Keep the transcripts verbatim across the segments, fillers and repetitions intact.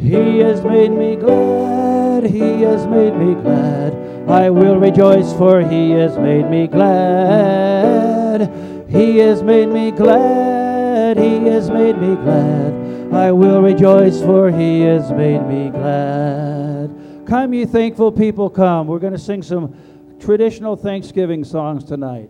He has made me glad, He has made me glad. I will rejoice, for He has made me glad. He has made me glad, He has made me glad. I will rejoice, for He has made me glad. Come, ye thankful people, come. We're going to sing some traditional Thanksgiving songs tonight.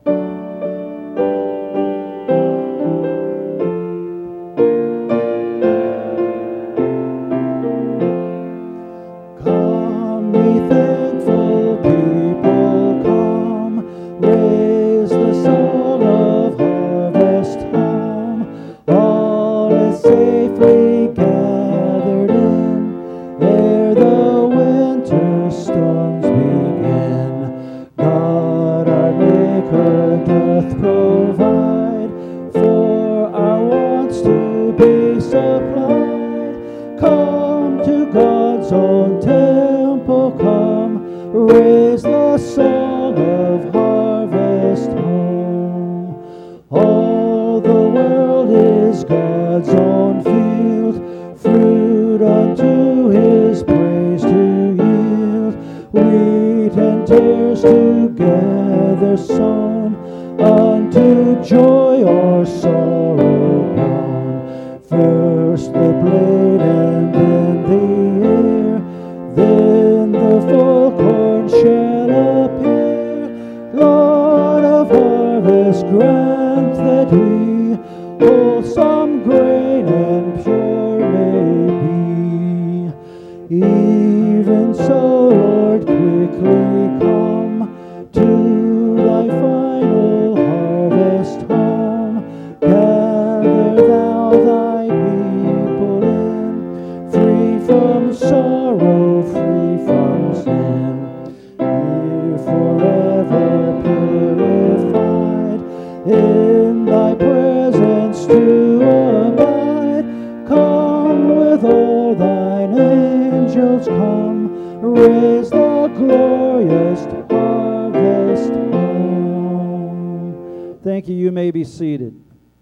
Thank you. You may be seated.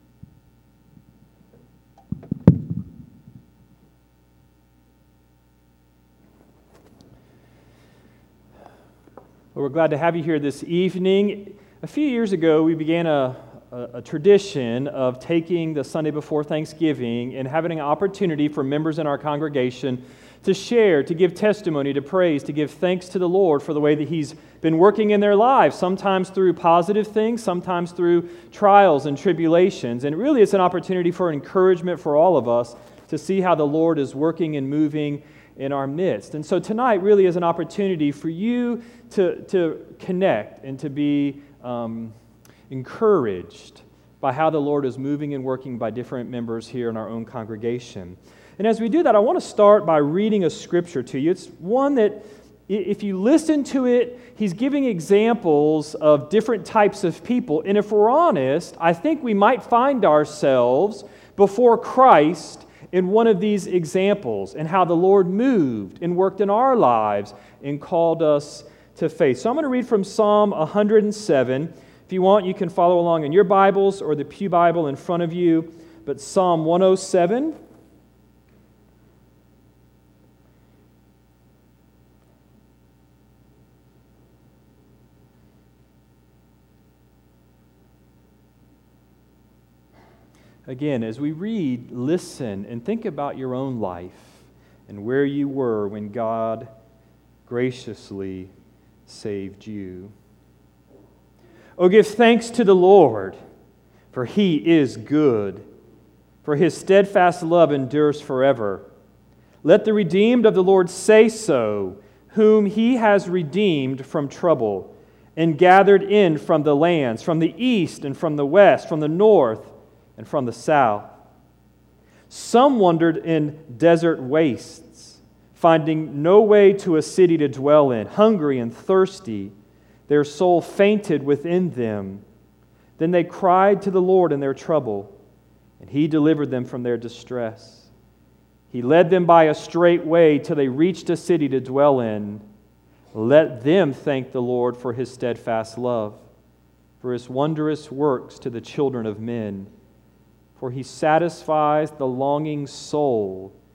Well, we're glad to have you here this evening. A few years ago, we began a, a, a tradition of taking the Sunday before Thanksgiving and having an opportunity for members in our congregation to share, to give testimony, to praise, to give thanks to the Lord for the way that He's been working in their lives, sometimes through positive things, sometimes through trials and tribulations. And really, it's an opportunity for encouragement for all of us to see how the Lord is working and moving in our midst. And so tonight really is an opportunity for you to, to connect and to be um, encouraged by how the Lord is moving and working by different members here in our own congregation. And as we do that, I want to start by reading a scripture to you. It's one that, if you listen to it, he's giving examples of different types of people. And if we're honest, I think we might find ourselves before Christ in one of these examples and how the Lord moved and worked in our lives and called us to faith. So I'm going to read from Psalm one hundred seven. If you want, you can follow along in your Bibles or the Pew Bible in front of you. But Psalm one oh seven. Again, as we read, listen and think about your own life and where you were when God graciously saved you. Oh, give thanks to the Lord, for He is good, for His steadfast love endures forever. Let the redeemed of the Lord say so, whom He has redeemed from trouble and gathered in from the lands, from the east and from the west, from the north and from the south. Some wandered in desert wastes, finding no way to a city to dwell in, hungry and thirsty. Their soul fainted within them. Then they cried to the Lord in their trouble, and He delivered them from their distress. He led them by a straight way till they reached a city to dwell in. Let them thank the Lord for His steadfast love, for His wondrous works to the children of men. For He satisfies the longing soul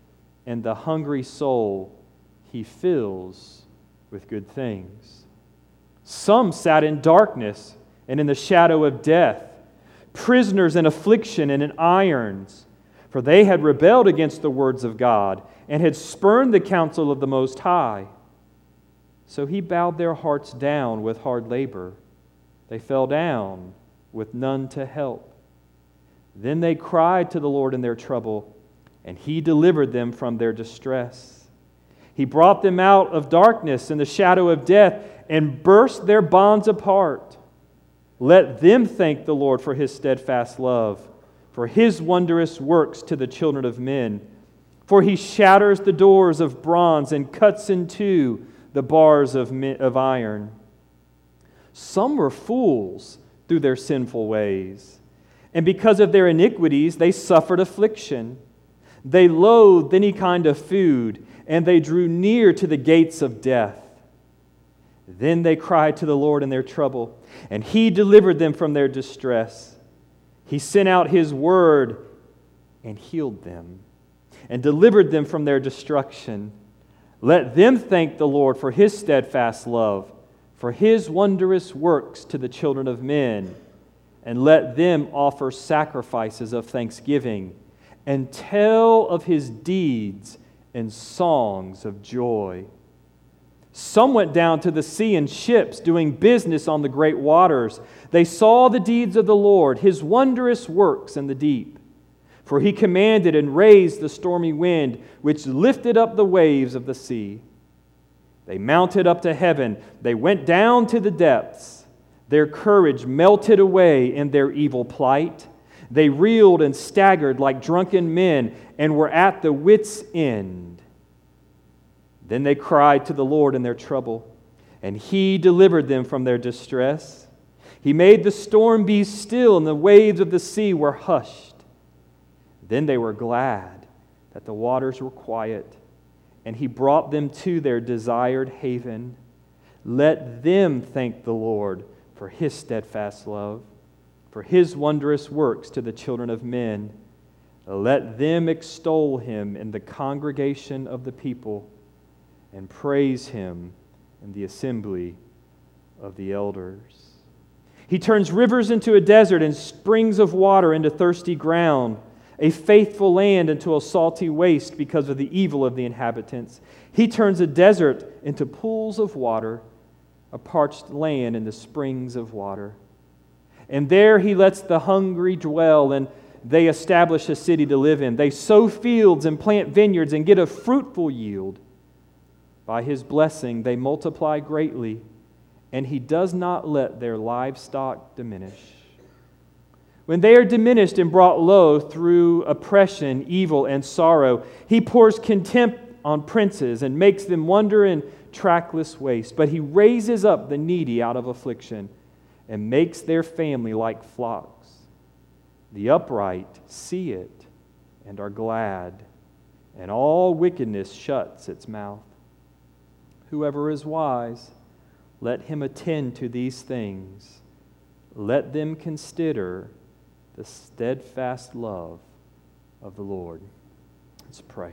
and the hungry soul He fills with good things. Some sat in darkness and in the shadow of death, prisoners in affliction and in irons, for they had rebelled against the words of God and had spurned the counsel of the Most High. So He bowed their hearts down with hard labor. They fell down with none to help. Then they cried to the Lord in their trouble, and He delivered them from their distress. He brought them out of darkness and the shadow of death and burst their bonds apart. Let them thank the Lord for His steadfast love, for His wondrous works to the children of men. For He shatters the doors of bronze and cuts in two the bars of, of iron. Some were fools through their sinful ways, and because of their iniquities they suffered affliction. They loathed any kind of food, and they drew near to the gates of death. Then they cried to the Lord in their trouble, and He delivered them from their distress. He sent out His word and healed them, and delivered them from their destruction. Let them thank the Lord for His steadfast love, for His wondrous works to the children of men, and let them offer sacrifices of thanksgiving, and tell of His deeds in songs of joy. Some went down to the sea in ships, doing business on the great waters. They saw the deeds of the Lord, His wondrous works in the deep. For He commanded and raised the stormy wind, which lifted up the waves of the sea. They mounted up to heaven. They went down to the depths. Their courage melted away in their evil plight. They reeled and staggered like drunken men and were at the wits' end. Then they cried to the Lord in their trouble, and He delivered them from their distress. He made the storm be still, and the waves of the sea were hushed. Then they were glad that the waters were quiet, and He brought them to their desired haven. Let them thank the Lord for His steadfast love, for His wondrous works to the children of men. Let them extol Him in the congregation of the people, and praise Him in the assembly of the elders. He turns rivers into a desert and springs of water into thirsty ground, a faithful land into a salty waste because of the evil of the inhabitants. He turns a desert into pools of water, a parched land into springs of water. And there He lets the hungry dwell, and they establish a city to live in. They sow fields and plant vineyards and get a fruitful yield. By His blessing they multiply greatly, and He does not let their livestock diminish. When they are diminished and brought low through oppression, evil, and sorrow, He pours contempt on princes and makes them wander in trackless waste. But He raises up the needy out of affliction and makes their family like flocks. The upright see it and are glad, and all wickedness shuts its mouth. Whoever is wise, let him attend to these things. Let them consider the steadfast love of the Lord. Let's pray.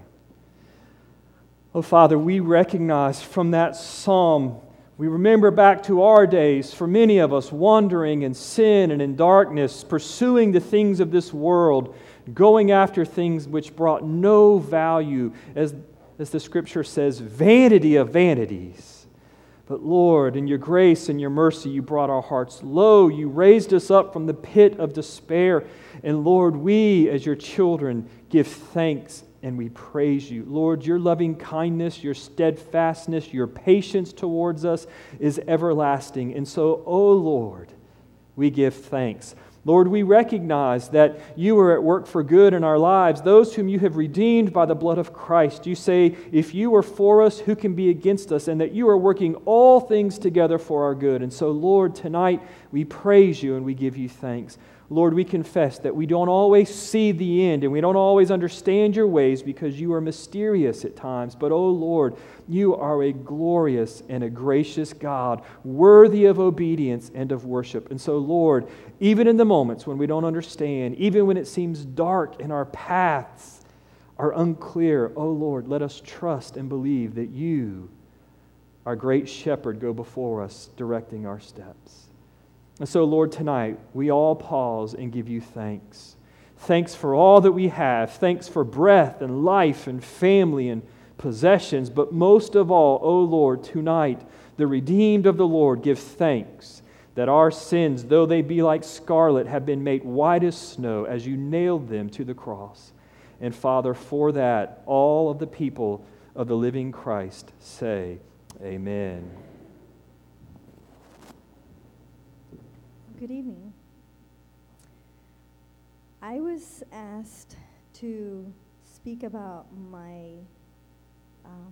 Oh, Father, we recognize from that psalm, we remember back to our days, for many of us wandering in sin and in darkness, pursuing the things of this world, going after things which brought no value, as, as the Scripture says, vanity of vanities. But Lord, in your grace and your mercy, you brought our hearts low. You raised us up from the pit of despair. And Lord, we as your children give thanks and we praise you. Lord, your loving kindness, your steadfastness, your patience towards us is everlasting. And so, oh Lord, we give thanks. Lord, we recognize that you are at work for good in our lives, those whom you have redeemed by the blood of Christ. You say, if you are for us, who can be against us? And that you are working all things together for our good. And so, Lord, tonight we praise you and we give you thanks. Lord, we confess that we don't always see the end and we don't always understand your ways because you are mysterious at times. But, oh Lord, you are a glorious and a gracious God, worthy of obedience and of worship. And so, Lord, even in the moments when we don't understand, even when it seems dark in our paths, are unclear, oh Lord, let us trust and believe that you, our great shepherd, go before us, directing our steps. And so, Lord, tonight, we all pause and give you thanks. Thanks for all that we have. Thanks for breath and life and family and possessions. But most of all, oh Lord, tonight, the redeemed of the Lord give thanks that our sins, though they be like scarlet, have been made white as snow as you nailed them to the cross. And Father, for that, all of the people of the living Christ say, Amen. Good evening. I was asked to speak about my um,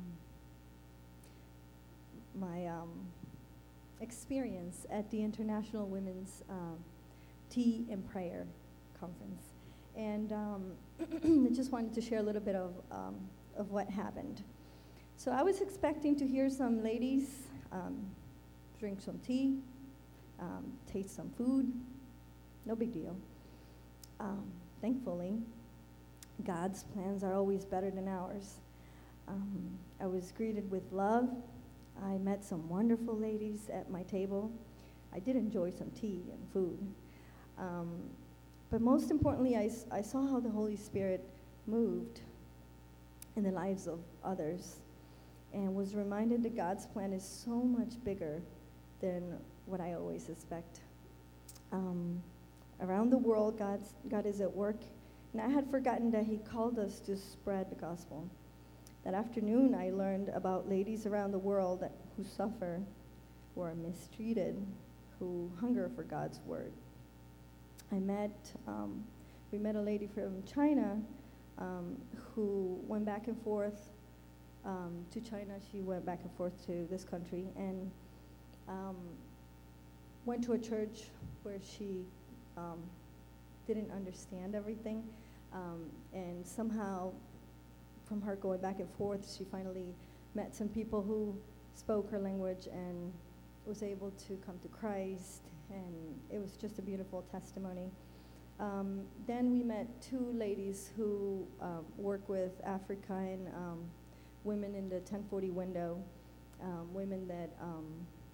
my um, experience at the International Women's um, Tea and Prayer Conference, and um, I just wanted to share a little bit of um, of what happened. So I was expecting to hear some ladies um, drink some tea, um, taste some food, no big deal. Um, thankfully, God's plans are always better than ours. Um, I was greeted with love. I met some wonderful ladies at my table. I did enjoy some tea and food. Um, but most importantly, I, I saw how the Holy Spirit moved in the lives of others and was reminded that God's plan is so much bigger than what I always expect. Um, around the world, God's, God is at work, and I had forgotten that he called us to spread the gospel. That afternoon, I learned about ladies around the world that, who suffer, who are mistreated, who hunger for God's word. I met, um, we met a lady from China um, who went back and forth um, to China. She went back and forth to this country and um, went to a church where she um, didn't understand everything. Um, and somehow, from her going back and forth, she finally met some people who spoke her language and was able to come to Christ, and it was just a beautiful testimony. Um, then we met two ladies who uh, work with African um, women in the ten forty window, um, women that um,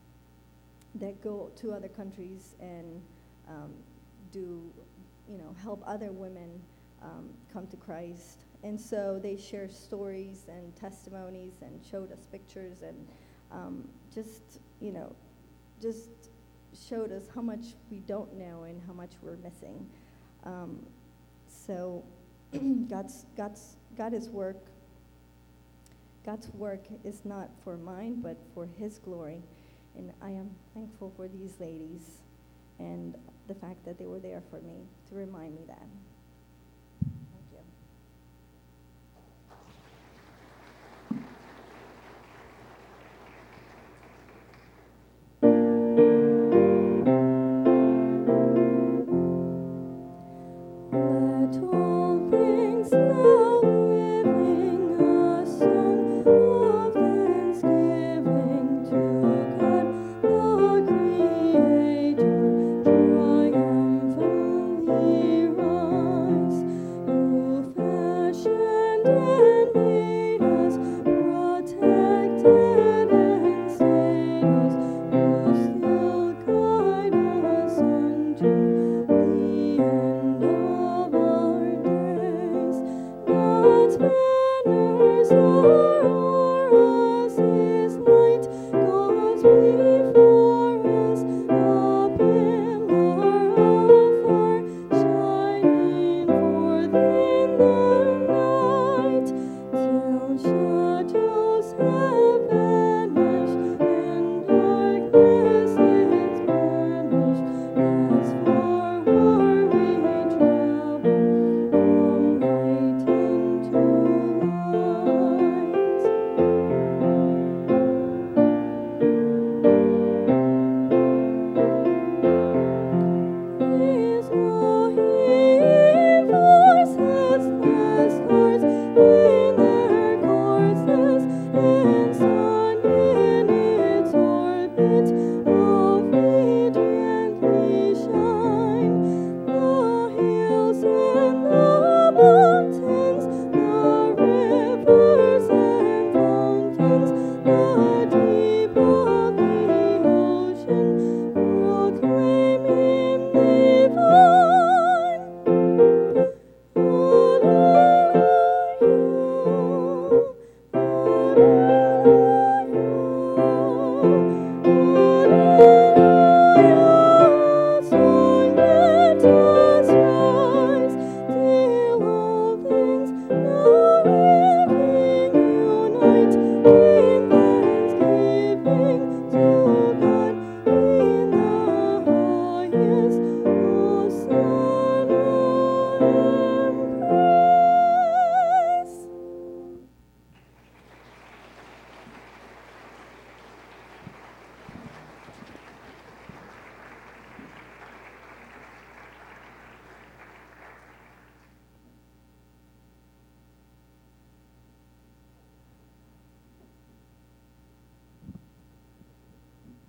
that go to other countries and um, do, you know, help other women um, come to Christ. And so they share stories and testimonies and showed us pictures and um, just, you know, just showed us how much we don't know and how much we're missing. Um, so God's, God's, God is work. God's work is not for mine, but for his glory. And I am thankful for these ladies and the fact that they were there for me to remind me that. Triumphantly run.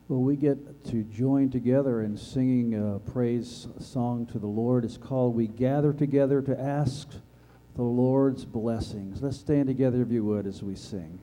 Well, we get to join together in singing a praise song to the Lord. It's called We Gather Together to Ask the Lord's Blessings. Let's stand together, if you would, as we sing.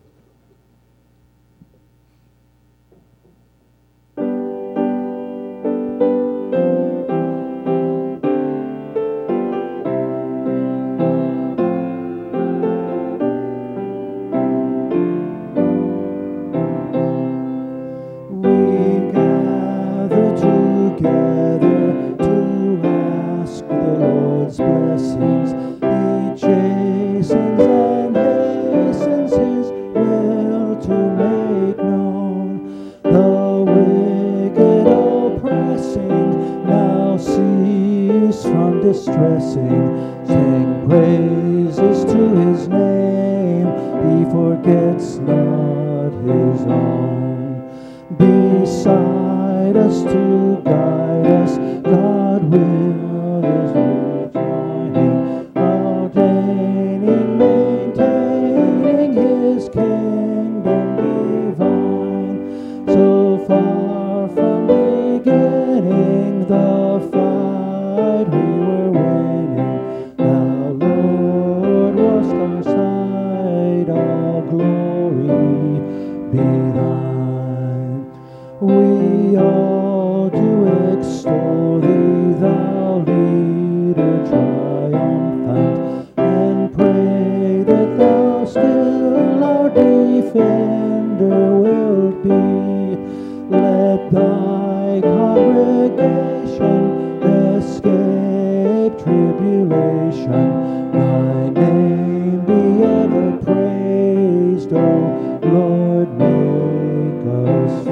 Distressing, sing praises to his name, he forgets not his own. Beside us to guide us, God will is rejoining, ordaining, maintaining his kingdom divine. So far from beginning the fight we were winning, thou, Lord, wast our sight, all glory be thine. We all do extol thee, thou leader triumphant, and pray that thou still our defender wilt be. Let thy congregation escape tribulation, thy name be ever praised, O Lord, make us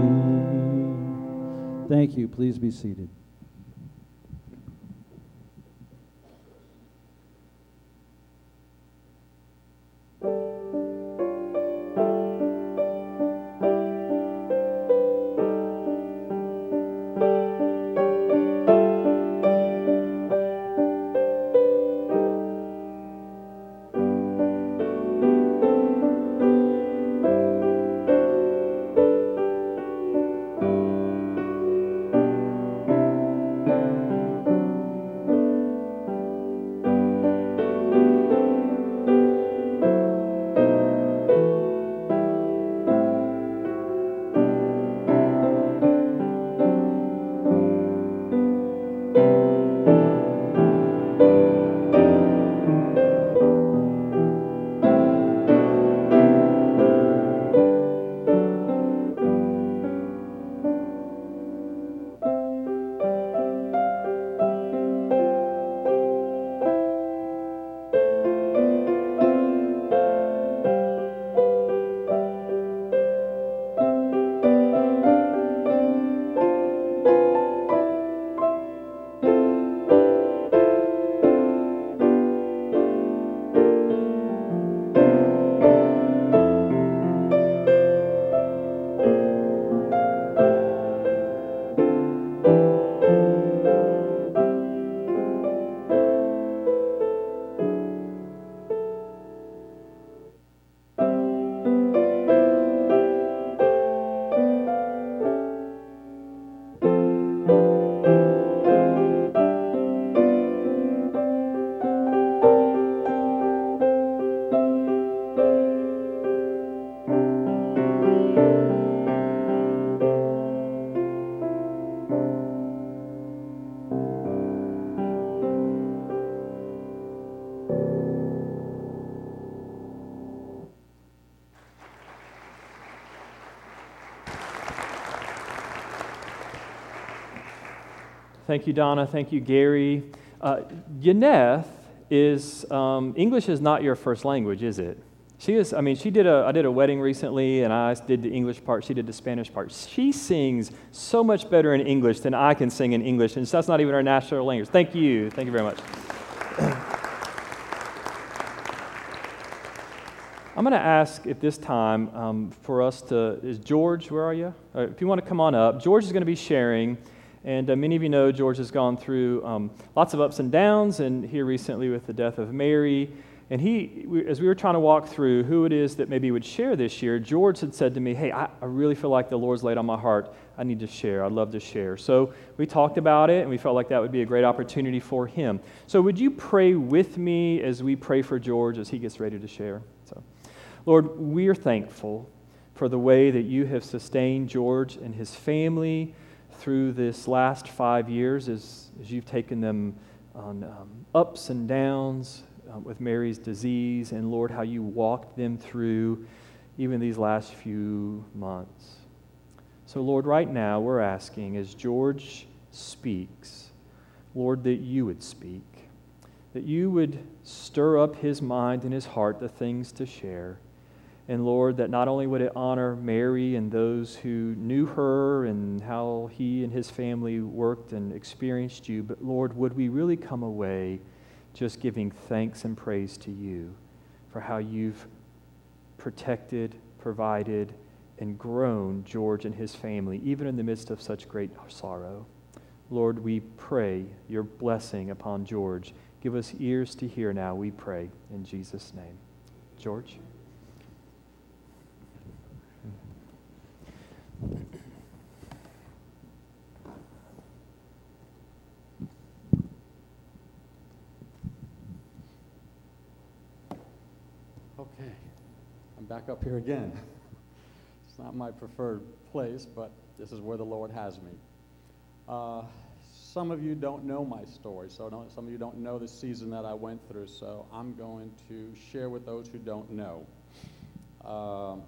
free. Thank you. Please be seated. Thank you, Donna. Thank you, Gary. Uh, Yaneth is, um, English is not your first language, is it? She is, I mean, she did a, I did a wedding recently, and I did the English part, she did the Spanish part. She sings so much better in English than I can sing in English, and that's not even our national language. Thank you. Thank you very much. I'm going to ask at this time um, for us to, is George, where are you? Uh, if you want to come on up, George is going to be sharing. And uh, many of you know George has gone through um, lots of ups and downs, and here recently with the death of Mary. And he, we, as we were trying to walk through who it is that maybe would share this year, George had said to me, hey, I, I really feel like the Lord's laid on my heart. I need to share. I'd love to share. So we talked about it, and we felt like that would be a great opportunity for him. So would you pray with me as we pray for George as he gets ready to share? So, Lord, we are thankful for the way that you have sustained George and his family through this last five years as, as you've taken them on um, ups and downs, Um, with Mary's disease, and Lord, how you walked them through even these last few months. So Lord, right now we're asking as George speaks, Lord, that you would speak, that you would stir up his mind and his heart the things to share. And Lord, that not only would it honor Mary and those who knew her and how he and his family worked and experienced you, but Lord, would we really come away just giving thanks and praise to you for how you've protected, provided, and grown George and his family, even in the midst of such great sorrow. Lord, we pray your blessing upon George. Give us ears to hear now, we pray, in Jesus' name. George? Okay, I'm back up here again. It's not my preferred place, but this is where the Lord has me. Uh, some of you don't know my story, so don't, some of you don't know the season that I went through, so I'm going to share with those who don't know. Um,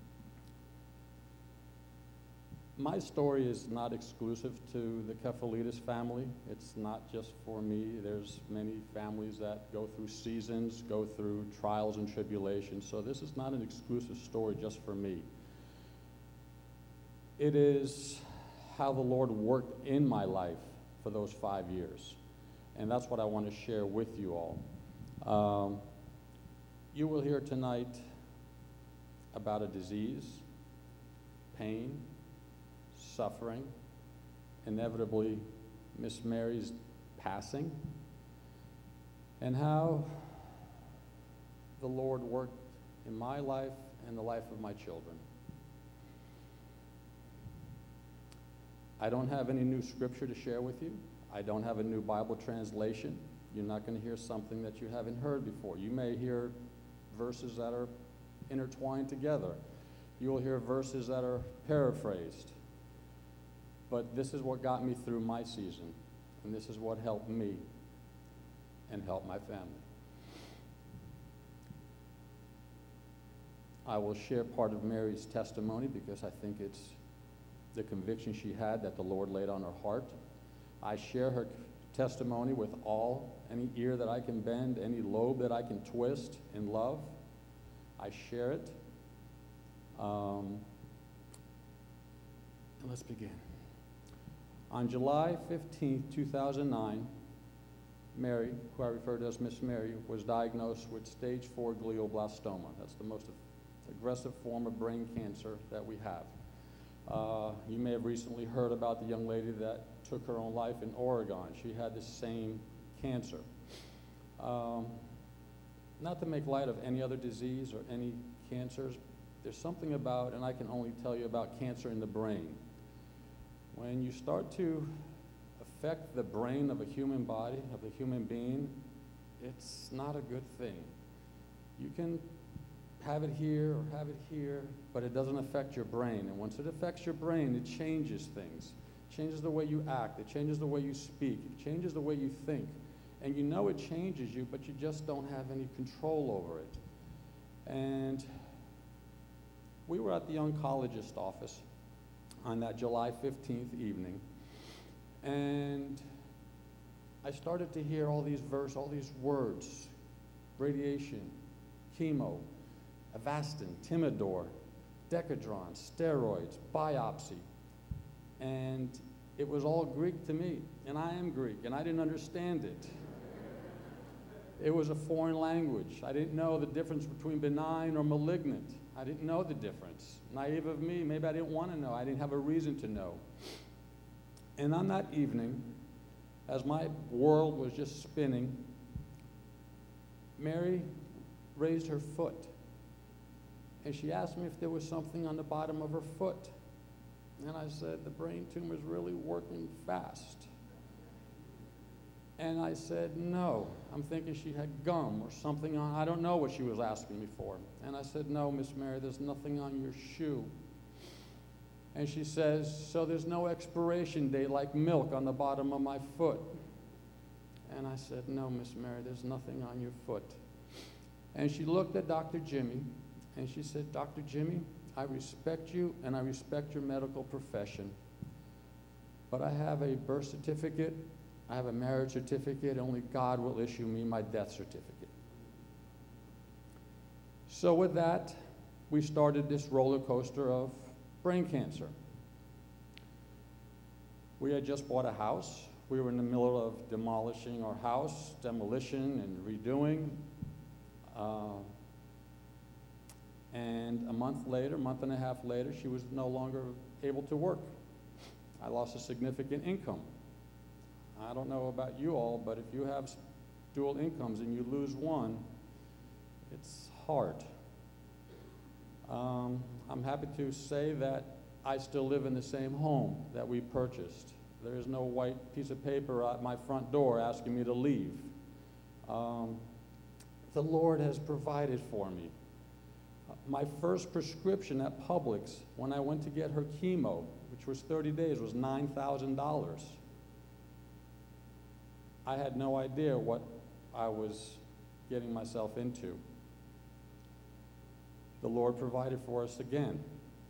my story is not exclusive to the Kefalidis family. It's not just for me. There's many families that go through seasons, go through trials and tribulations. So this is not an exclusive story just for me. It is how the Lord worked in my life for those five years. And that's what I want to share with you all. Um, you will hear tonight about a disease, pain, suffering, inevitably Miss Mary's passing, and how the Lord worked in my life and the life of my children. I don't have any new scripture to share with you. I don't have a new Bible translation. You're not going to hear something that you haven't heard before. You may hear verses that are intertwined together. You will hear verses that are paraphrased. But this is what got me through my season, and this is what helped me and helped my family. I will share part of Mary's testimony because I think it's the conviction she had that the Lord laid on her heart. I share her testimony with all, any ear that I can bend, any lobe that I can twist in love. I share it. Um, and let's begin. On July fifteenth, two thousand nine, Mary, who I refer to as Miss Mary, was diagnosed with stage four glioblastoma. That's the most aggressive form of brain cancer that we have. Uh, you may have recently heard about the young lady that took her own life in Oregon. She had the same cancer. Um, not to make light of any other disease or any cancers, there's something about, and I can only tell you about cancer in the brain. When you start to affect the brain of a human body, of a human being, it's not a good thing. You can have it here or have it here, but it doesn't affect your brain. And once it affects your brain, it changes things. It changes the way you act. It changes the way you speak. It changes the way you think. And you know it changes you, but you just don't have any control over it. And we were at the oncologist office on that July fifteenth evening, and I started to hear all these verses, all these words: radiation, chemo, Avastin, Timidor, Decadron, steroids, biopsy. And it was all Greek to me, and I am Greek, and I didn't understand it. It was a foreign language. I didn't know the difference between benign or malignant. I didn't know the difference. Naive of me, maybe I didn't want to know. I didn't have a reason to know. And on that evening, as my world was just spinning, Mary raised her foot. And she asked me if there was something on the bottom of her foot. And I said, the brain tumor is really working fast. And I said, no. I'm thinking she had gum or something on. I don't know what she was asking me for. And I said, no, Miss Mary, there's nothing on your shoe. And she says, so there's no expiration date like milk on the bottom of my foot. And I said, no, Miss Mary, there's nothing on your foot. And she looked at Doctor Jimmy, and she said, Doctor Jimmy, I respect you, and I respect your medical profession. But I have a birth certificate, I have a marriage certificate, only God will issue me my death certificate. So with that, we started this roller coaster of brain cancer. We had just bought a house. We were in the middle of demolishing our house, demolition and redoing. Uh, and a month later, a month and a half later, she was no longer able to work. I lost a significant income. I don't know about you all, but if you have dual incomes and you lose one, it's hard. Um, I'm happy to say that I still live in the same home that we purchased. There is no white piece of paper at my front door asking me to leave. Um, the Lord has provided for me. My first prescription at Publix, when I went to get her chemo, which was thirty days, was nine thousand dollars. I had no idea what I was getting myself into. The Lord provided for us again.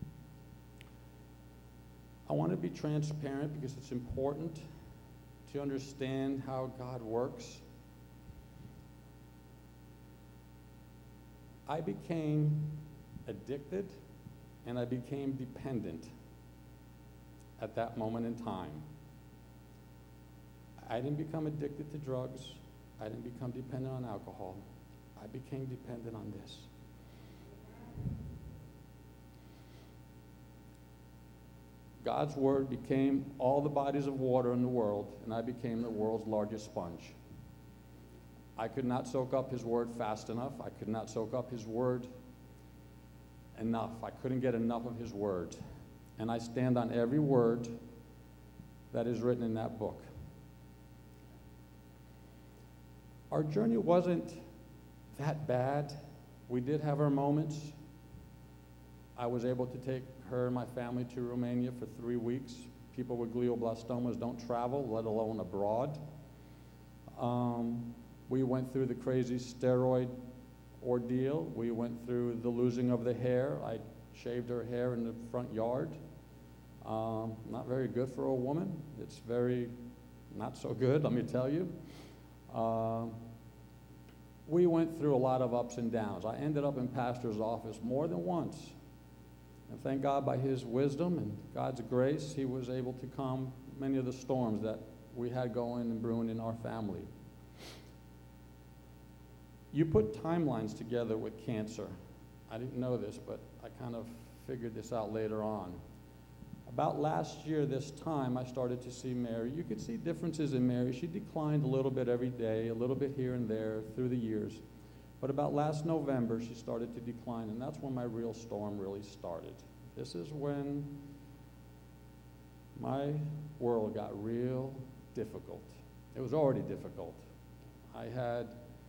I want to be transparent because it's important to understand how God works. I became addicted and I became dependent at that moment in time. I didn't become addicted to drugs. I didn't become dependent on alcohol. I became dependent on this. God's word became all the bodies of water in the world, and I became the world's largest sponge. I could not soak up his word fast enough. I could not soak up his word enough. I couldn't get enough of his word. And I stand on every word that is written in that book. Our journey wasn't that bad. We did have our moments. I was able to take her and my family to Romania for three weeks. People with glioblastomas don't travel, let alone abroad. Um, we went through the crazy steroid ordeal. We went through the losing of the hair. I shaved her hair in the front yard. Um, not very good for a woman. It's very not so good, let me tell you. Uh, we went through a lot of ups and downs. I ended up in pastor's office more than once. And thank God by his wisdom and God's grace, he was able to calm many of the storms that we had going and brewing in our family. You put timelines together with cancer. I didn't know this, but I kind of figured this out later on. About last year, this time, I started to see Mary. You could see differences in Mary. She declined a little bit every day, a little bit here and there through the years. But about last November, she started to decline, and that's when my real storm really started. This is when my world got real difficult. It was already difficult. I had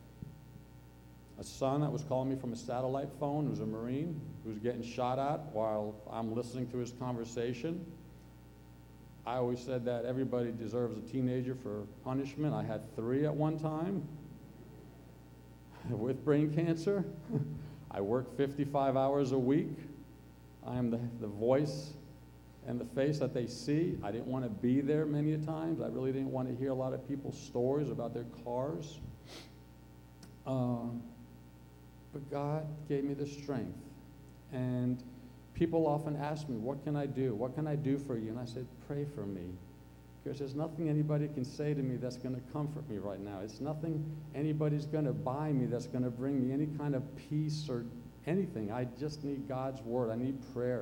a son that was calling me from a satellite phone, who was a Marine, who was getting shot at while I'm listening to his conversation. I always said that everybody deserves a teenager for punishment. I had three at one time with brain cancer. I work fifty-five hours a week. I am the, the voice and the face that they see. I didn't want to be there many times. I really didn't want to hear a lot of people's stories about their cars. Uh, but God gave me the strength. And people often ask me, what can I do? What can I do for you? And I said, pray for me. Because there's nothing anybody can say to me that's going to comfort me right now. It's nothing anybody's going to buy me that's going to bring me any kind of peace or anything. I just need God's word. I need prayer.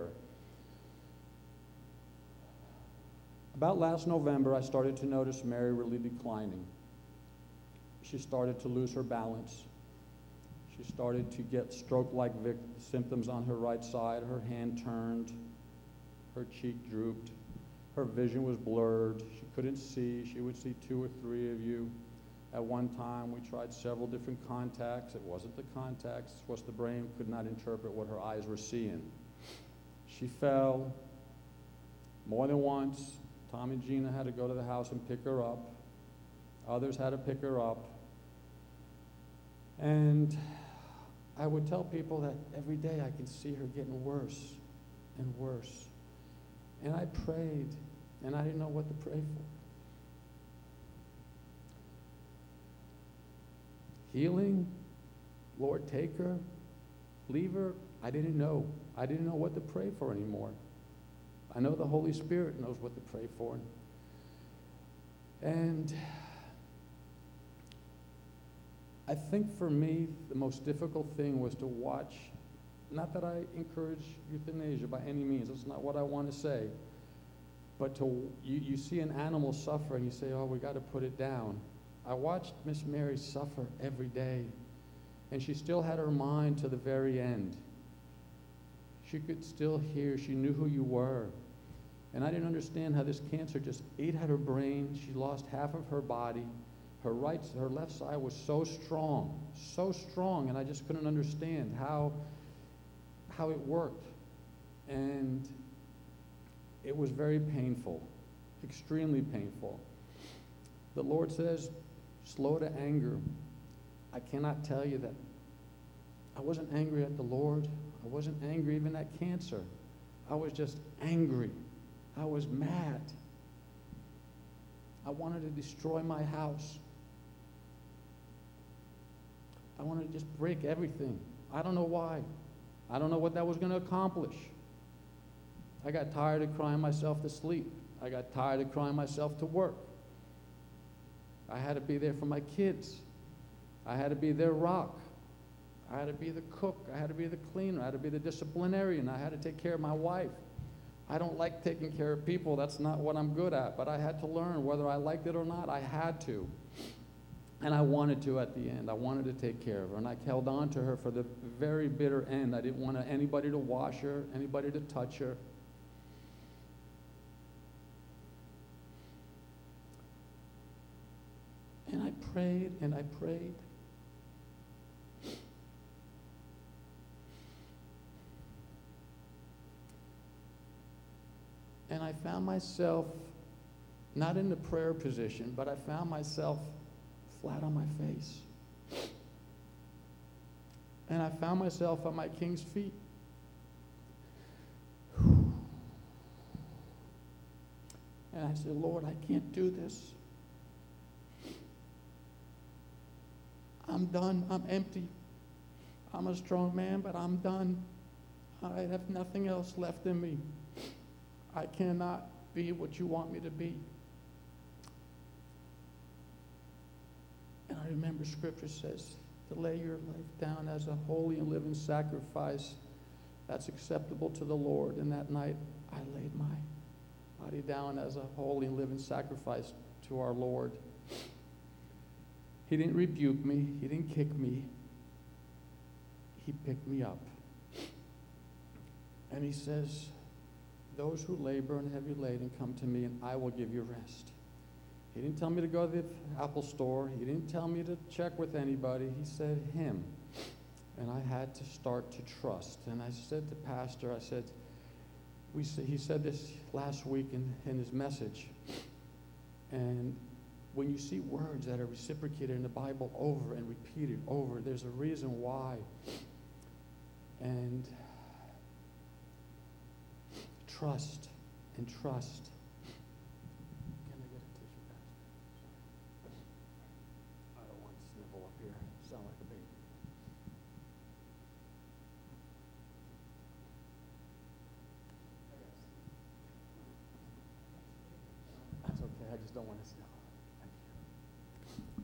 About last November, I started to notice Mary really declining. She started to lose her balance. She started to get stroke-like vic- symptoms on her right side. Her hand turned, her cheek drooped, her vision was blurred. She couldn't see. She would see two or three of you at one time. We tried several different contacts. It wasn't the contacts, it was the brain could not interpret what her eyes were seeing. She fell more than once. Tom and Gina had to go to the house and pick her up. Others had to pick her up. And I would tell people that every day I can see her getting worse and worse. And I prayed, and I didn't know what to pray for. Healing, Lord, take her, leave her, I didn't know. I didn't know what to pray for anymore. I know the Holy Spirit knows what to pray for. And I think for me, the most difficult thing was to watch, not that I encourage euthanasia by any means, that's not what I want to say, but to, you, you see an animal suffer and you say, oh, we got to put it down. I watched Miss Mary suffer every day, and she still had her mind to the very end. She could still hear, she knew who you were. And I didn't understand how this cancer just ate at her brain. She lost half of her body. Her right, her left side was so strong, so strong, and I just couldn't understand how, how it worked. And it was very painful, extremely painful. The Lord says, slow to anger. I cannot tell you that I wasn't angry at the Lord. I wasn't angry even at cancer. I was just angry. I was mad. I wanted to destroy my house. I wanted to just break everything. I don't know why. I don't know what that was going to accomplish. I got tired of crying myself to sleep. I got tired of crying myself to work. I had to be there for my kids. I had to be their rock. I had to be the cook. I had to be the cleaner. I had to be the disciplinarian. I had to take care of my wife. I don't like taking care of people. That's not what I'm good at. But I had to learn whether I liked it or not. I had to. And I wanted to at the end. I wanted to take care of her. And I held on to her for the very bitter end. I didn't want anybody to wash her, anybody to touch her. And I prayed and I prayed. And I found myself not in the prayer position, but I found myself flat on my face. And I found myself at my King's feet. And I said, Lord, I can't do this. I'm done. I'm empty. I'm a strong man, but I'm done. I have nothing else left in me. I cannot be what you want me to be. And I remember Scripture says to lay your life down as a holy and living sacrifice that's acceptable to the Lord. And that night, I laid my body down as a holy and living sacrifice to our Lord. He didn't rebuke me. He didn't kick me. He picked me up. And he says, those who labor and heavy laden come to me, and I will give you rest. He didn't tell me to go to the Apple store. He didn't tell me to check with anybody. He said him. And I had to start to trust. And I said to Pastor, I said, we say, he said this last week in, in his message. And when you see words that are reciprocated in the Bible over and repeated over, there's a reason why. And trust and trust. Can I get a tissue, Pastor? I don't want to snivel up here. Sound like a baby. That's okay. I just don't want to snivel. Thank you.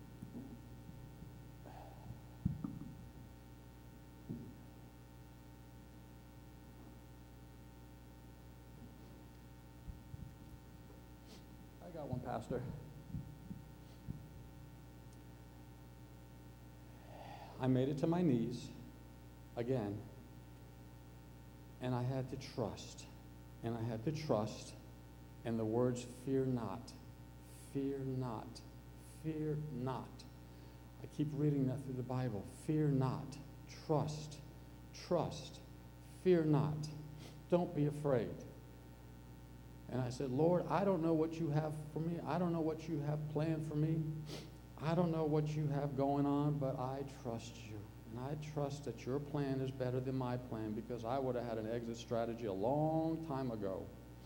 I got one, Pastor. I made it to my knees again, and I had to trust, and I had to trust, and the words, fear not, fear not, fear not. I keep reading that through the Bible. Fear not, trust, trust, fear not, don't be afraid. And I said, Lord, I don't know what you have for me. I don't know what you have planned for me. I don't know what you have going on, but I trust you. And I trust that your plan is better than my plan, because I would have had an exit strategy a long time ago.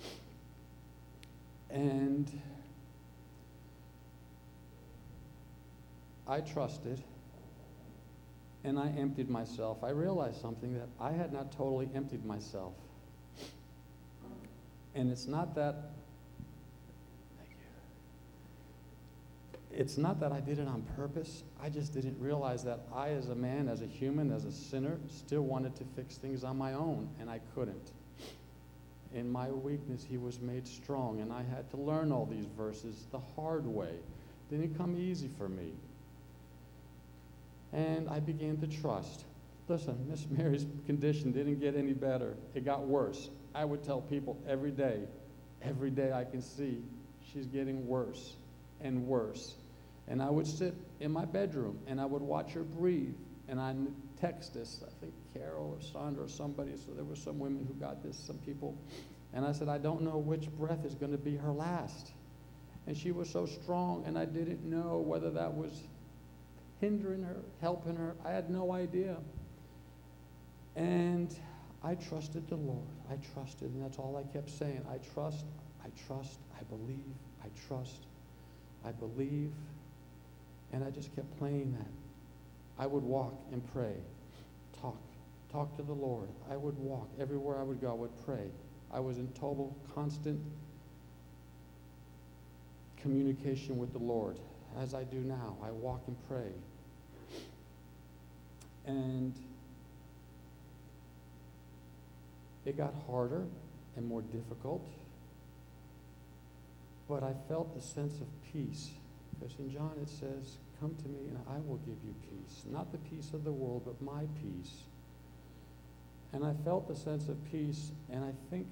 And I trusted, and I emptied myself. I realized something, that I had not totally emptied myself. And it's not that, thank you. It's not that I did it on purpose. I just didn't realize that I, as a man, as a human, as a sinner, still wanted to fix things on my own, and I couldn't. In my weakness, he was made strong, and I had to learn all these verses the hard way. It didn't come easy for me. And I began to trust. Listen, Miss Mary's condition didn't get any better. It got worse. I would tell people every day, every day I can see she's getting worse and worse. And I would sit in my bedroom, and I would watch her breathe, and I text this, I think Carol or Sandra or somebody, so there were some women who got this, some people, and I said, I don't know which breath is going to be her last. And she was so strong, and I didn't know whether that was hindering her, helping her. I had no idea. And I trusted the Lord. I trusted, and that's all I kept saying. I trust, I trust, I believe, I trust, I believe. And I just kept playing that. I would walk and pray, talk, talk to the Lord. I would walk. Everywhere I would go, I would pray. I was in total, constant communication with the Lord, as I do now. I walk and pray. And it got harder and more difficult, but I felt a sense of peace. Because in John it says, come to me and I will give you peace. Not the peace of the world, but my peace. And I felt the sense of peace, and I think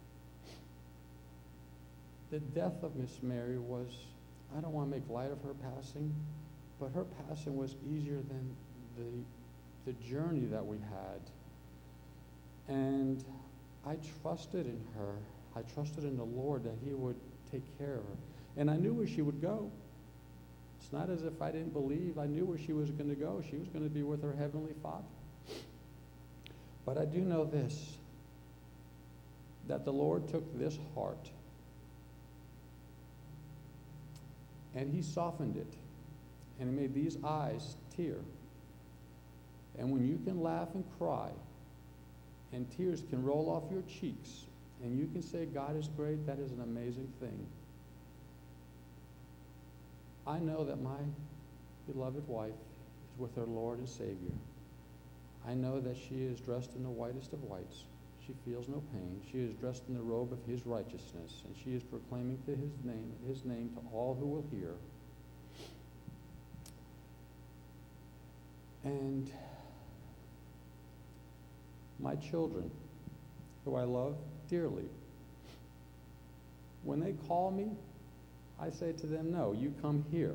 the death of Miss Mary was, I don't want to make light of her passing, but her passing was easier than the, the journey that we had. And I trusted in her. I trusted in the Lord that he would take care of her. And I knew where she would go. It's not as if I didn't believe. I knew where she was going to go. She was going to be with her Heavenly Father. But I do know this, that the Lord took this heart and he softened it, and he made these eyes tear. And when you can laugh and cry, and tears can roll off your cheeks, and you can say, God is great, that is an amazing thing. I know that my beloved wife is with her Lord and Savior. I know that she is dressed in the whitest of whites. She feels no pain. She is dressed in the robe of his righteousness, and she is proclaiming to his name, his name to all who will hear. And my children, who I love dearly, when they call me, I say to them, no, you come here.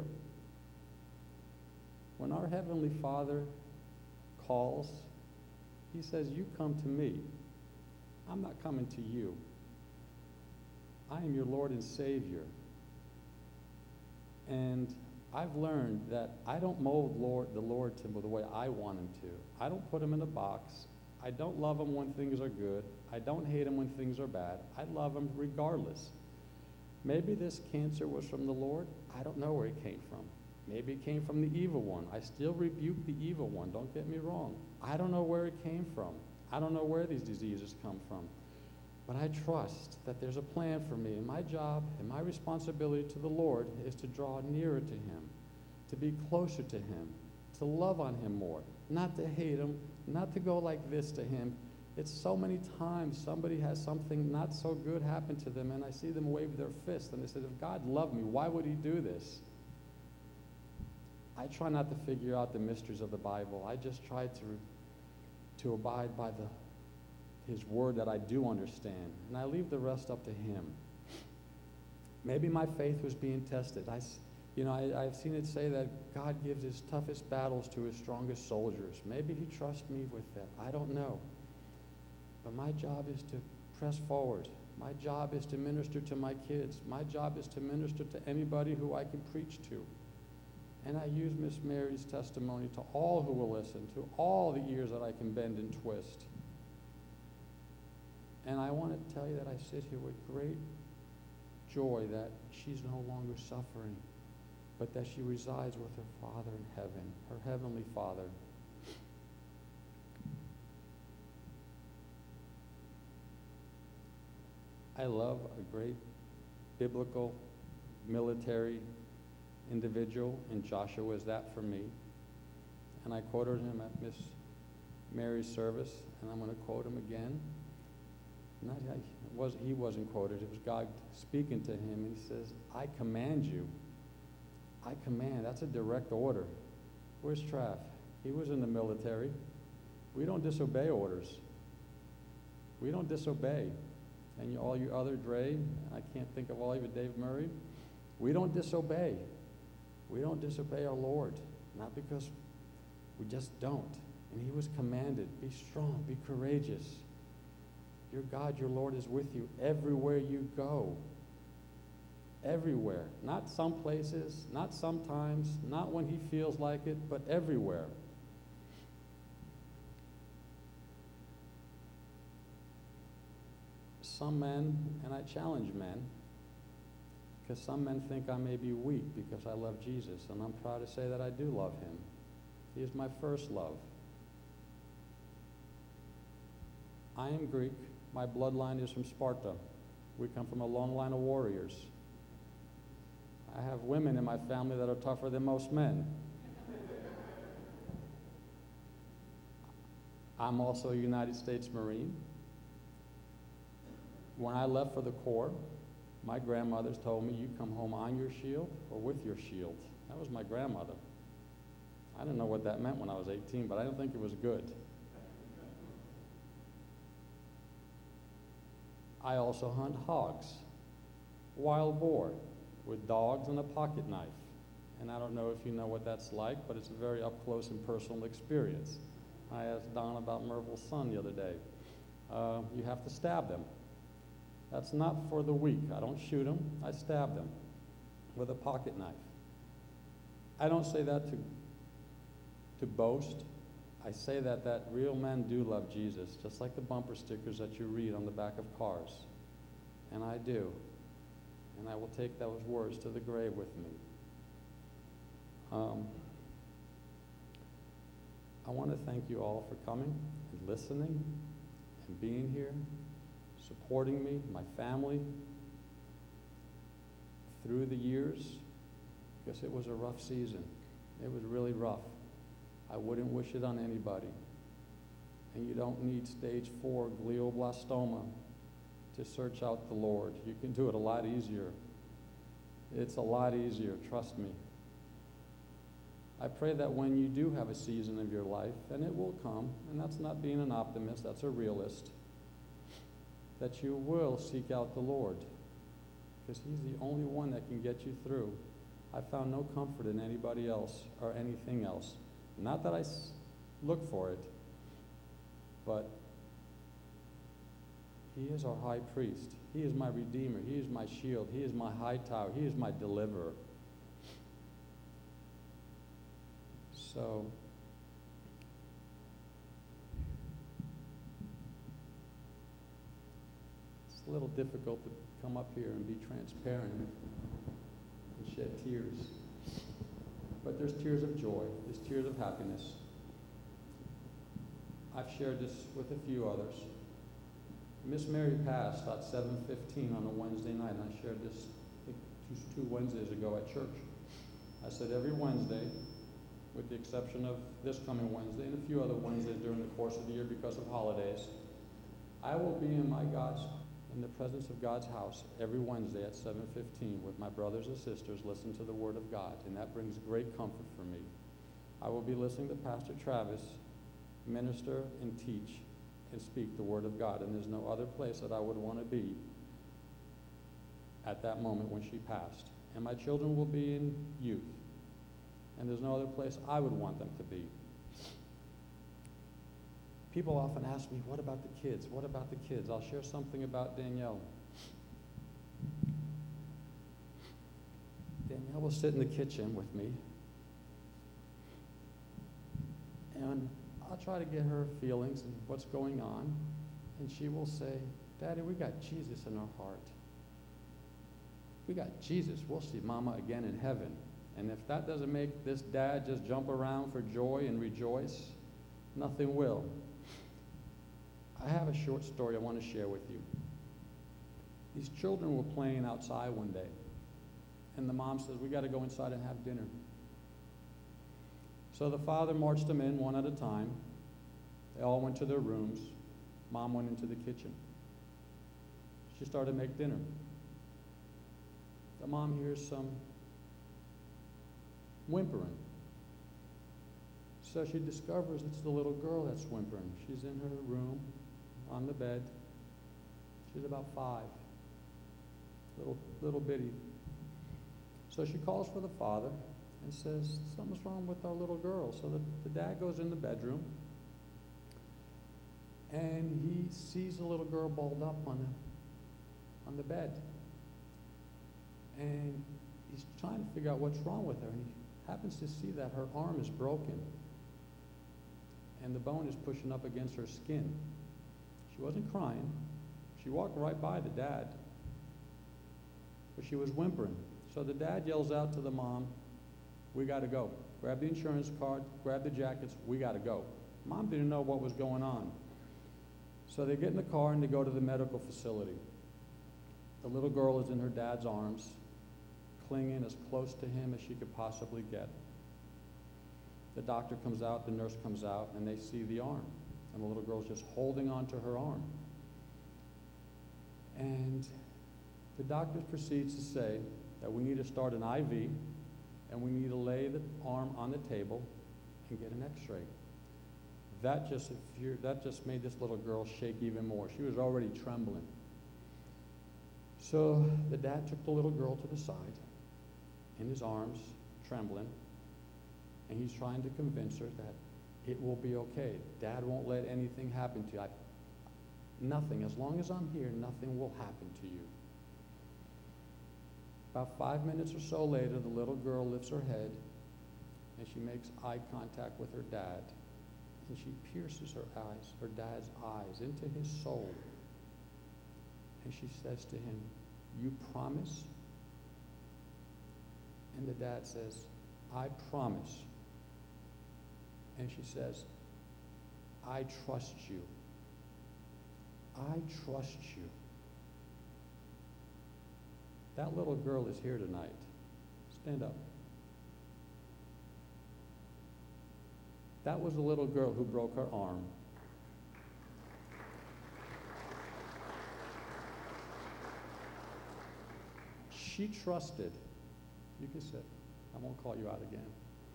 When our Heavenly Father calls, he says, you come to me. I'm not coming to you. I am your Lord and Savior. And I've learned that I don't mold Lord, the Lord to the way I want him to. I don't put him in a box. I don't love him when things are good. I don't hate him when things are bad. I love him regardless. Maybe this cancer was from the Lord. I don't know where it came from. Maybe it came from the evil one. I still rebuke the evil one. Don't get me wrong. I don't know where it came from. I don't know where these diseases come from. But I trust that there's a plan for me. And my job and my responsibility to the Lord is to draw nearer to him, to be closer to him, to love on him more, not to hate him, not to go like this to him. It's so many times somebody has something not so good happen to them, and I see them wave their fist, and they said, if God loved me, why would he do this? I try not to figure out the mysteries of the Bible. I just try to, to abide by the, his word that I do understand. And I leave the rest up to him. Maybe my faith was being tested. I, you know, I, I've seen it say that God gives his toughest battles to his strongest soldiers. Maybe he trusts me with that. I don't know. But my job is to press forward. My job is to minister to my kids. My job is to minister to anybody who I can preach to. And I use Miss Mary's testimony to all who will listen, to all the ears that I can bend and twist. And I want to tell you that I sit here with great joy that she's no longer suffering, but that she resides with her Father in heaven, her heavenly Father. I love a great biblical military individual, and Joshua is that for me. And I quoted him at Miss Mary's service, and I'm going to quote him again. Not, I, was, he wasn't quoted, it was God speaking to him, and he says, I command you. I command, that's a direct order. Where's Trav? He was in the military. We don't disobey orders. We don't disobey. And you, all you other Dre, I can't think of all of you, Dave Murray, we don't disobey. We don't disobey our Lord, not because we just don't. And he was commanded, be strong, be courageous. Your God, your Lord is with you everywhere you go. Everywhere. Not some places, not sometimes, not when he feels like it, but everywhere. Some men, and I challenge men, because some men think I may be weak because I love Jesus, and I'm proud to say that I do love him. He is my first love. I am Greek. My bloodline is from Sparta. We come from a long line of warriors. I have women in my family that are tougher than most men. I'm also a United States Marine. When I left for the Corps, my grandmothers told me, you come home on your shield or with your shield. That was my grandmother. I didn't know what that meant when I was eighteen, but I didn't think it was good. I also hunt hogs, wild boar, with dogs and a pocket knife. And I don't know if you know what that's like, but it's a very up-close and personal experience. I asked Don about Merville's son the other day. Uh, you have to stab them. That's not for the weak. I don't shoot them. I stab them with a pocket knife. I don't say that to, to boast. I say that that real men do love Jesus, just like the bumper stickers that you read on the back of cars. And I do. And I will take those words to the grave with me. Um, I want to thank you all for coming and listening and being here, supporting me, my family, through the years, because it was a rough season. It was really rough. I wouldn't wish it on anybody. And you don't need stage four glioblastoma to search out the Lord. You can do it a lot easier. It's a lot easier, trust me. I pray that when you do have a season of your life, and it will come, and that's not being an optimist, that's a realist, that you will seek out the Lord, because he's the only one that can get you through. I found no comfort in anybody else or anything else. Not that I s- look for it, but he is our high priest. He is my redeemer. He is my shield. He is my high tower. He is my deliverer. So, it's a little difficult to come up here and be transparent and shed tears. But there's tears of joy. There's tears of happiness. I've shared this with a few others. Miss Mary passed at seven fifteen on a Wednesday night, and I shared this I think, two, two Wednesdays ago at church. I said every Wednesday, with the exception of this coming Wednesday and a few other Wednesdays during the course of the year because of holidays, I will be in my God's, in the presence of God's house every Wednesday at seven fifteen with my brothers and sisters, listen to the Word of God, and that brings great comfort for me. I will be listening to Pastor Travis minister and teach and speak the Word of God, and there's no other place that I would want to be at that moment when she passed. And my children will be in youth, and there's no other place I would want them to be. People often ask me, what about the kids? What about the kids? I'll share something about Danielle. Danielle will sit in the kitchen with me, and I'll try to get her feelings and what's going on, and she will say, Daddy, we got Jesus in our heart. We got Jesus. We'll see Mama again in heaven. And if that doesn't make this dad just jump around for joy and rejoice, nothing will. I have a short story I want to share with you. These children were playing outside one day, and the mom says, we got to go inside and have dinner. So the father marched them in one at a time. They all went to their rooms. Mom went into the kitchen. She started to make dinner. The mom hears some whimpering. So she discovers it's the little girl that's whimpering. She's in her room, on the bed. She's about five, little, little bitty. So she calls for the father and says, something's wrong with our little girl. So the, the dad goes in the bedroom, and he sees the little girl balled up on the, on the bed. And he's trying to figure out what's wrong with her, and he happens to see that her arm is broken, and the bone is pushing up against her skin. She wasn't crying. She walked right by the dad, but she was whimpering. So the dad yells out to the mom, we got to go. Grab the insurance card, grab the jackets, we got to go. Mom didn't know what was going on. So they get in the car and they go to the medical facility. The little girl is in her dad's arms, clinging as close to him as she could possibly get. The doctor comes out, the nurse comes out, and they see the arm. And the little girl's just holding on to her arm. And the doctor proceeds to say that we need to start an I V, and we need to lay the arm on the table and get an x-ray. That just, if you're, that just made this little girl shake even more. She was already trembling. So the dad took the little girl to the side, in his arms, trembling, and he's trying to convince her that it will be okay. Dad won't let anything happen to you. I, nothing, as long as I'm here, nothing will happen to you. About five minutes or so later, the little girl lifts her head, and she makes eye contact with her dad, and she pierces her eyes, her dad's eyes, into his soul. And she says to him, you promise? And the dad says, I promise. And she says, I trust you. I trust you. That little girl is here tonight. Stand up. That was the little girl who broke her arm. She trusted. You can sit. I won't call you out again.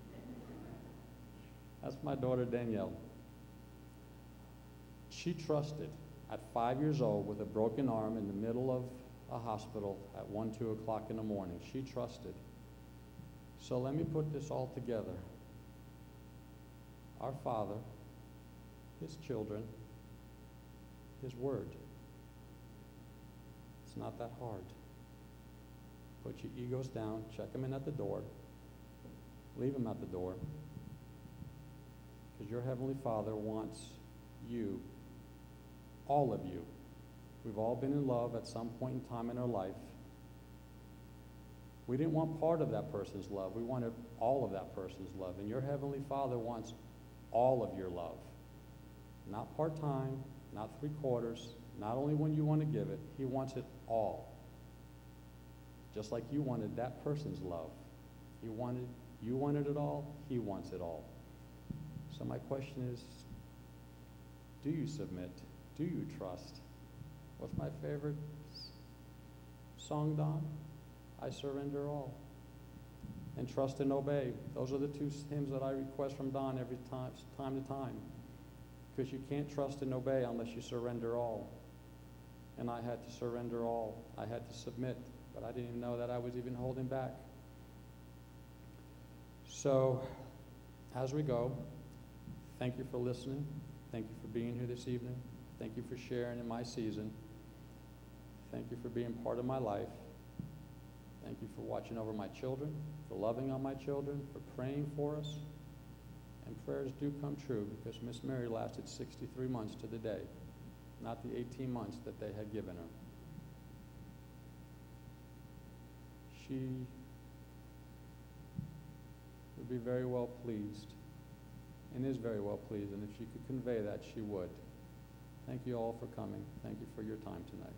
That's my daughter Danielle. She trusted at five years old with a broken arm in the middle of a hospital at one, two o'clock in the morning. She trusted. So let me put this all together. Our Father, His children, His Word. It's not that hard. Put your egos down, check them in at the door, leave them at the door, because your Heavenly Father wants you, all of you. We've all been in love at some point in time in our life. We didn't want part of that person's love. We wanted all of that person's love. And your Heavenly Father wants all of your love. Not part-time, not three-quarters, not only when you want to give it. He wants it all. Just like you wanted that person's love. He wanted, you wanted it all, He wants it all. So my question is, do you submit? Do you trust? What's my favorite song, Don? I Surrender All. And Trust and Obey. Those are the two hymns that I request from Don every time, time to time. Because you can't trust and obey unless you surrender all. And I had to surrender all. I had to submit, but I didn't even know that I was even holding back. So, as we go, thank you for listening. Thank you for being here this evening. Thank you for sharing in my season. Thank you for being part of my life. Thank you for watching over my children, for loving on my children, for praying for us. And prayers do come true, because Miss Mary lasted sixty-three months to the day, not the eighteen months that they had given her. She would be very well pleased, and is very well pleased, and if she could convey that, she would. Thank you all for coming. Thank you for your time tonight.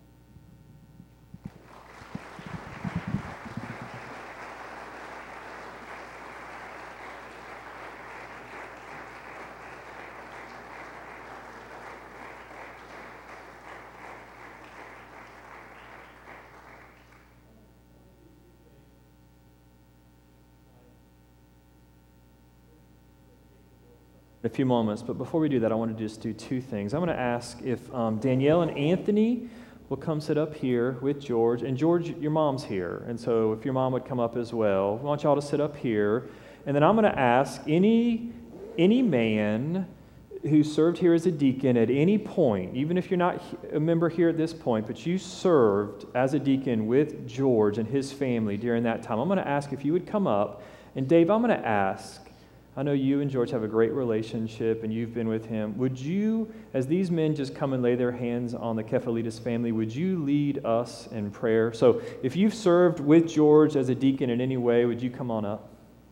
In a few moments, but before we do that, I want to just do two things. I'm going to ask if um, Danielle and Anthony will come sit up here with George. And George, your mom's here, and so if your mom would come up as well, I want y'all to sit up here. And then I'm going to ask any any man who served here as a deacon at any point, even if you're not a member here at this point, but you served as a deacon with George and his family during that time, I'm going to ask if you would come up. And Dave, I'm going to ask, I know you and George have a great relationship, and you've been with him. Would you, as these men just come and lay their hands on the Kefalitis family, would you lead us in prayer? So if you've served with George as a deacon in any way, would you come on up?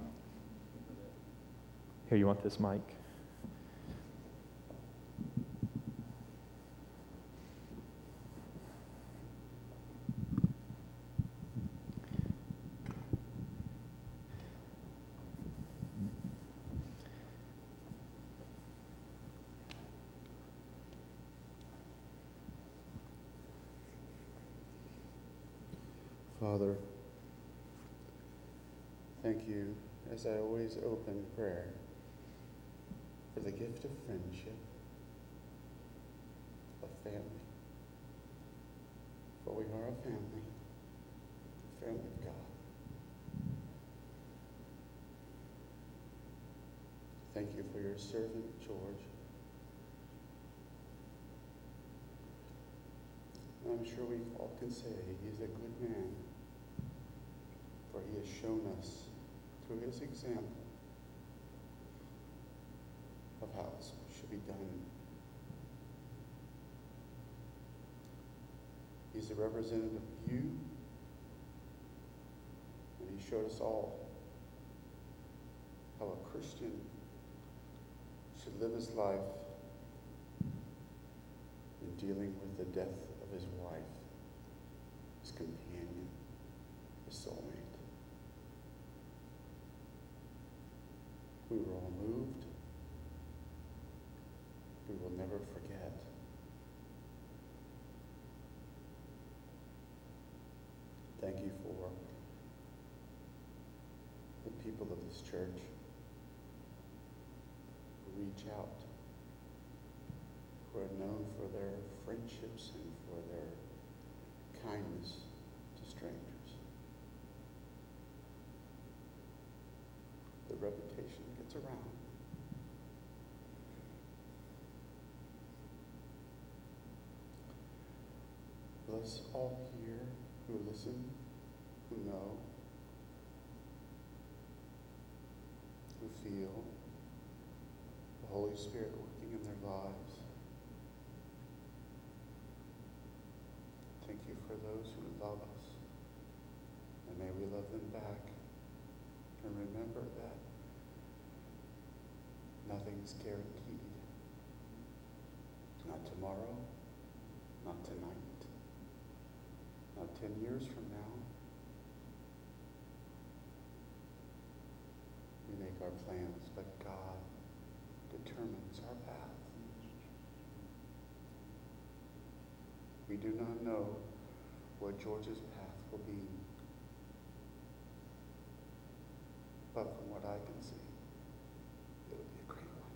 Here, you want this mic? Father, thank you, as I always open prayer, for the gift of friendship, of family. For we are a family, a family of God. Thank you for your servant, George. I'm sure we all can say he's a good man, for he has shown us through his example of how it should be done. He's a representative of you, and he showed us all how a Christian should live his life in dealing with the death of his wife, his companion, his soulmate. We were all moved. We will never forget. Thank you for the people of this church who reach out, who are known for their friendships and for their kindness to strangers. The reputation gets around. Bless all here who listen, who know, who feel the Holy Spirit working in their lives. Thank you for those who love us, and may we love them back. And remember that nothing's guaranteed. Not tomorrow, not tonight, not ten years from now. We make our plans, but God determines our path. We do not know what George's path will be, but from what I can see, it will be a great one.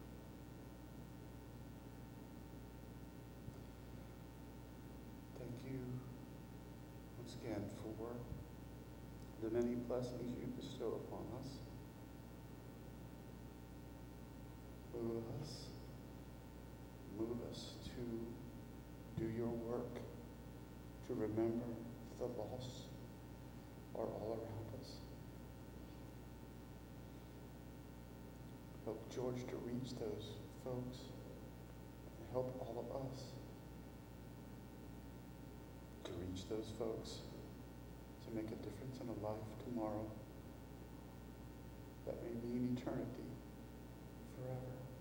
Thank you once again for the many blessings you bestow upon us. Move us, move us to do your work, to remember the lost are all around us. Help George to reach those folks, and help all of us to reach those folks, to make a difference in a life tomorrow that may be in eternity forever.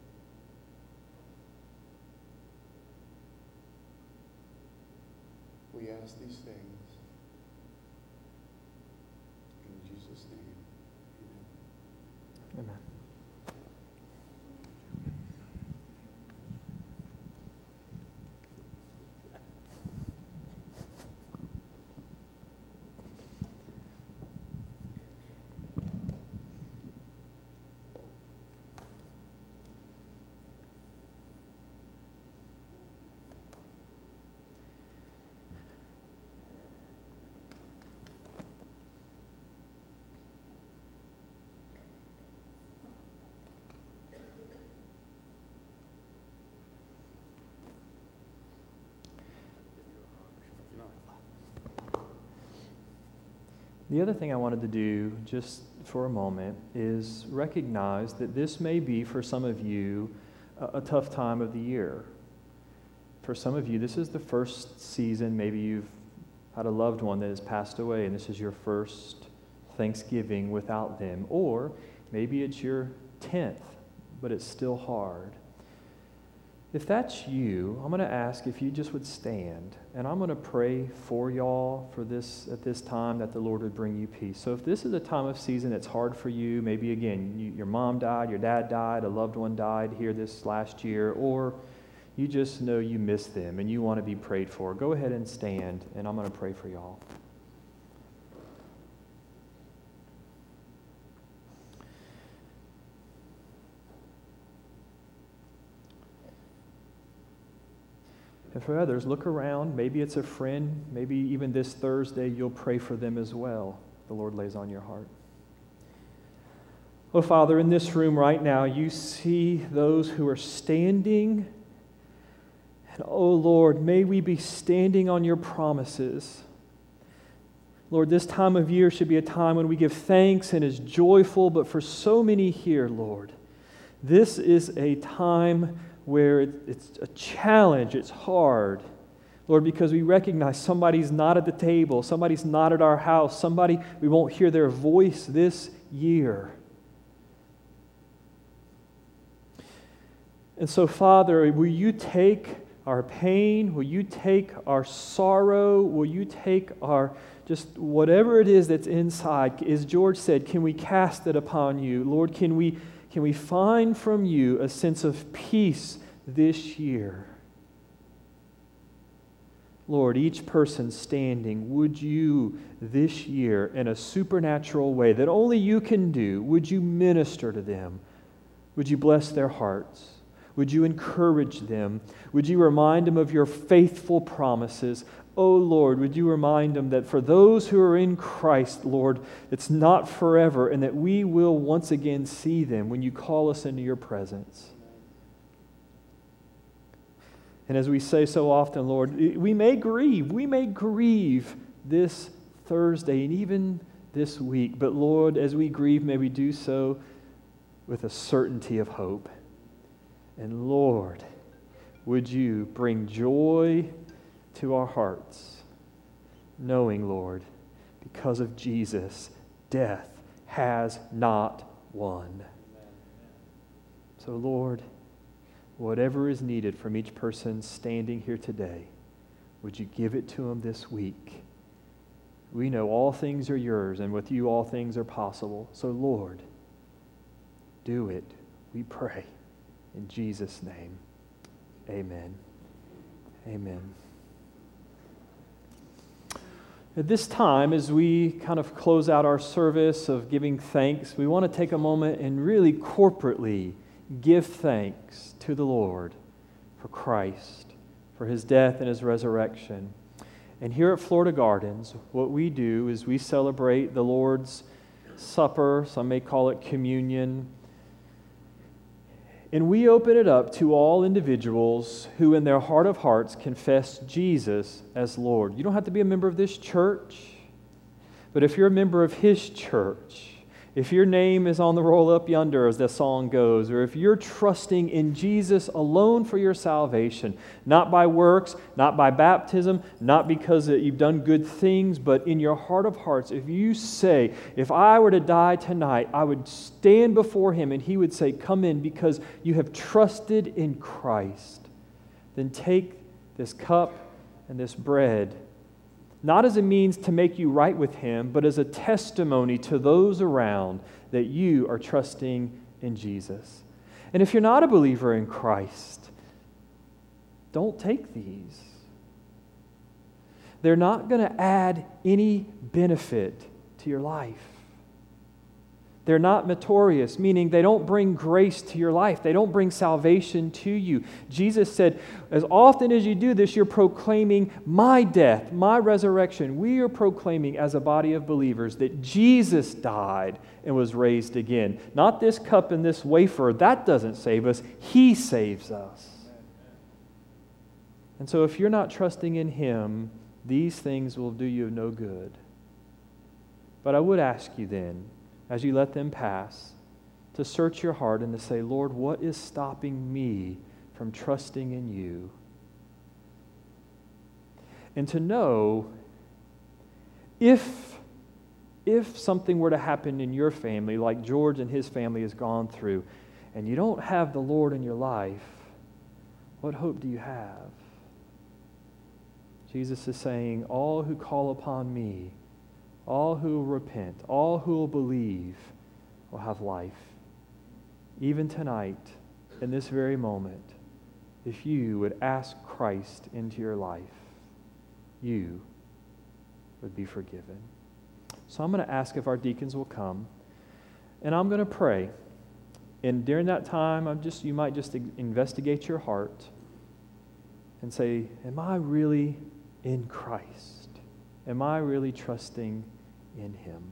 We ask these things in Jesus' name. Amen. Amen. The other thing I wanted to do just for a moment is recognize that this may be for some of you a, a tough time of the year. For some of you, this is the first season, maybe you've had a loved one that has passed away and this is your first Thanksgiving without them. Or maybe it's your tenth, but it's still hard. If that's you, I'm going to ask if you just would stand, and I'm going to pray for y'all for this at this time that the Lord would bring you peace. So if this is a time of season that's hard for you, maybe again, you, your mom died, your dad died, a loved one died here this last year, or you just know you miss them and you want to be prayed for, go ahead and stand, and I'm going to pray for y'all. And for others, look around. Maybe it's a friend. Maybe even this Thursday you'll pray for them as well. The Lord lays on your heart. Oh, Father, in this room right now, you see those who are standing. And oh, Lord, may we be standing on your promises. Lord, this time of year should be a time when we give thanks and is joyful, but for so many here, Lord, this is a time where it's a challenge, it's hard. Lord, because we recognize somebody's not at the table, somebody's not at our house, somebody, we won't hear their voice this year. And so, Father, will you take our pain, will you take our sorrow, will you take our, just whatever it is that's inside, as George said, can we cast it upon you? Lord, can we Can we find from you a sense of peace this year? Lord, each person standing, would you this year in a supernatural way that only you can do, would you minister to them? Would you bless their hearts? Would you encourage them? Would you remind them of your faithful promises? Oh, Lord, would you remind them that for those who are in Christ, Lord, it's not forever, and that we will once again see them when you call us into your presence. And as we say so often, Lord, we may grieve. We may grieve this Thursday and even this week. But Lord, as we grieve, may we do so with a certainty of hope. And Lord, would you bring joy to our hearts, knowing, Lord, because of Jesus, death has not won. So, Lord, whatever is needed from each person standing here today, would you give it to them this week? We know all things are yours, and with you all things are possible. So, Lord, do it, we pray. In Jesus' name, amen. Amen. At this time, as we kind of close out our service of giving thanks, we want to take a moment and really corporately give thanks to the Lord for Christ, for His death and His resurrection. And here at Florida Gardens, what we do is we celebrate the Lord's Supper, some may call it communion, and we open it up to all individuals who in their heart of hearts confess Jesus as Lord. You don't have to be a member of this church, but if you're a member of His church, if your name is on the roll up yonder, as the song goes, or if you're trusting in Jesus alone for your salvation, not by works, not by baptism, not because you've done good things, but in your heart of hearts, if you say, if I were to die tonight, I would stand before Him and He would say, come in because you have trusted in Christ, then take this cup and this bread, not as a means to make you right with Him, but as a testimony to those around that you are trusting in Jesus. And if you're not a believer in Christ, don't take these. They're not going to add any benefit to your life. They're not meritorious, meaning they don't bring grace to your life. They don't bring salvation to you. Jesus said, as often as you do this, you're proclaiming my death, my resurrection. We are proclaiming as a body of believers that Jesus died and was raised again. Not this cup and this wafer. That doesn't save us. He saves us. And so if you're not trusting in Him, these things will do you no good. But I would ask you then, as you let them pass, to search your heart and to say, Lord, what is stopping me from trusting in You? And to know if, if something were to happen in your family, like George and his family has gone through, and you don't have the Lord in your life, what hope do you have? Jesus is saying, all who call upon Me, all who will repent, all who will believe will have life. Even tonight, in this very moment, if you would ask Christ into your life, you would be forgiven. So I'm going to ask if our deacons will come, and I'm going to pray. And during that time, I'm just you might just investigate your heart and say, am I really in Christ? Am I really trusting in Him?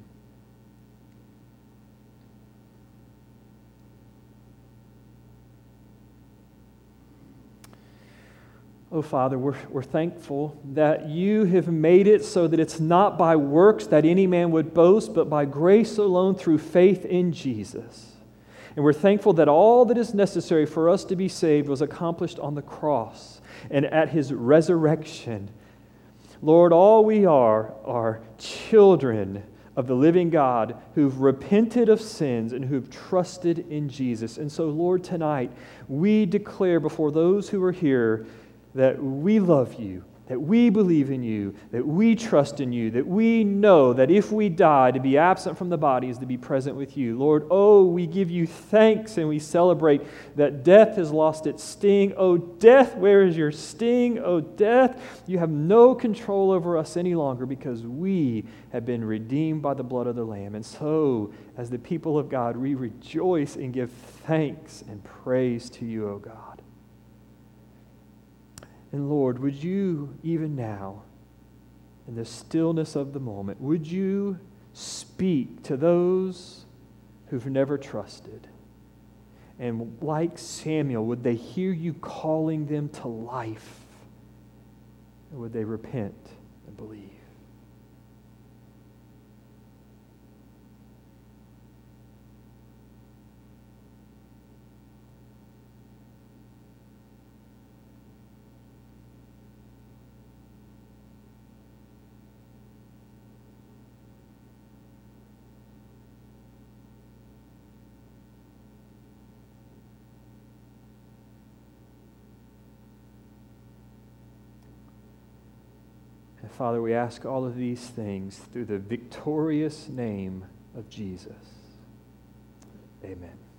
Oh, Father, we're, we're thankful that You have made it so that it's not by works that any man would boast, but by grace alone through faith in Jesus. And we're thankful that all that is necessary for us to be saved was accomplished on the cross and at His resurrection. Lord, all we are are children of the living God who've repented of sins and who've trusted in Jesus. And so, Lord, tonight we declare before those who are here that we love You, that we believe in You, that we trust in You, that we know that if we die, to be absent from the body is to be present with You. Lord, oh, we give You thanks and we celebrate that death has lost its sting. Oh, death, where is your sting? Oh, death, you have no control over us any longer because we have been redeemed by the blood of the Lamb. And so, as the people of God, we rejoice and give thanks and praise to You, oh God. And Lord, would You, even now, in the stillness of the moment, would You speak to those who've never trusted? And like Samuel, would they hear You calling them to life? Or would they repent and believe? Father, we ask all of these things through the victorious name of Jesus. Amen.